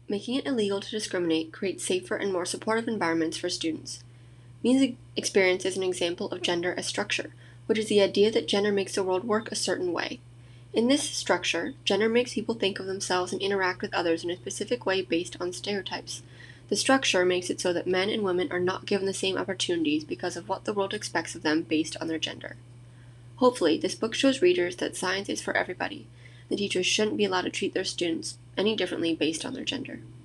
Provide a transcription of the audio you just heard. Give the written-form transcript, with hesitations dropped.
Making it illegal to discriminate creates safer and more supportive environments for students. Means experience is an example of gender as structure, which is the idea that gender makes the world work a certain way. In this structure, gender makes people think of themselves and interact with others in a specific way based on stereotypes. The structure makes it so that men and women are not given the same opportunities because of what the world expects of them based on their gender. Hopefully, this book shows readers that science is for everybody. The teachers shouldn't be allowed to treat their students any differently based on their gender.